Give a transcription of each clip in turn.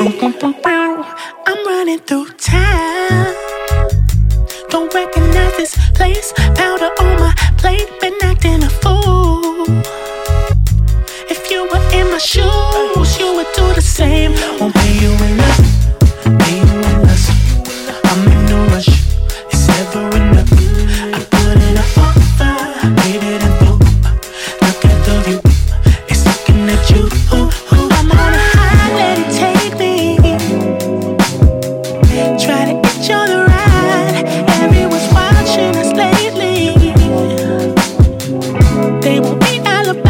I'm running through town. Don't recognize this place. Powder on my plate, been acting a fool. If you were in my shoes, you would do the same. Won't pay you enough, pay you in lust. I'm in no rush, it's never enough. I put in an offer, paid it in full. Look at the view, it's looking at you. I'm on a high, let it take me. Try to get you on the ride. Everyone's watching us lately. They won't be alibis.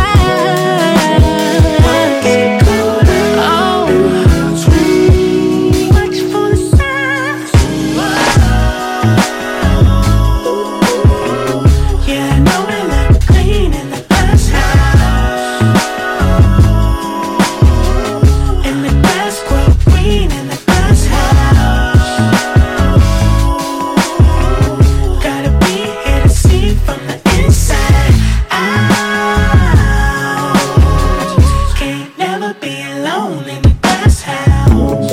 Oh, too much for the size. Yeah, I know we look clean in the glass house. And the grass grow green in the glass house. Gotta be here to see from the inside out. Can't never be alone in the glass house.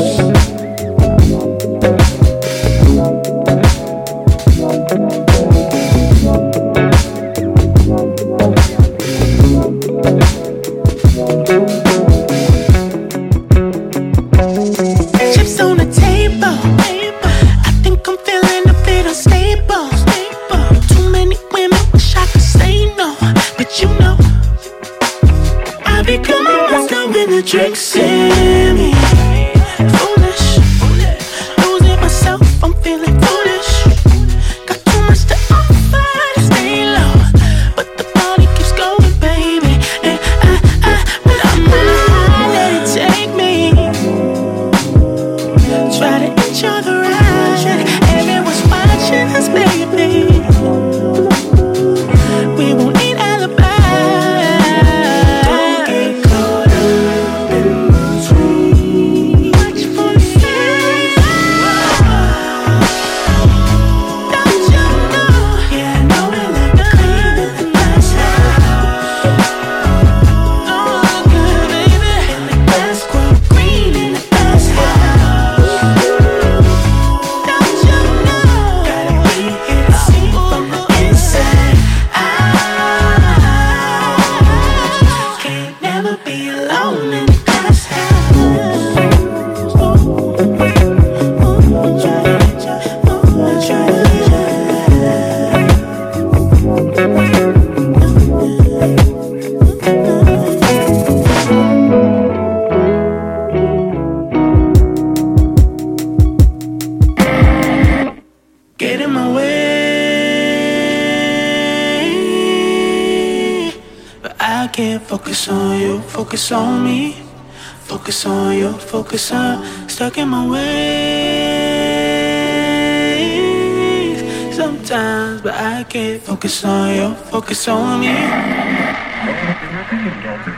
Chips on the table. I think I'm feeling a bit unstable. Too many women, wish I could say no, but you know I become a monster when the drinks in me. Foolish, losing myself, I'm feeling foolish. Got too much to offer to stay low, but the party keeps going, baby. And but I'm on a high, let it take me. Try to enjoy the ride. Everyone's watching us, baby. We won't need alibis. Don't get caught up in between. Much for the size. Don't you know? Yeah, I know we look clean in the glass house. Oh, good, baby. And the grass grow green in the glass house. Don't you know? Gotta be here to see from the inside out. Can't never be alone in the glass house. Get in my way, but I can't focus on you, focus on me. Focus on you, focus on stuck in my ways sometimes, but I can't focus on you, focus on me.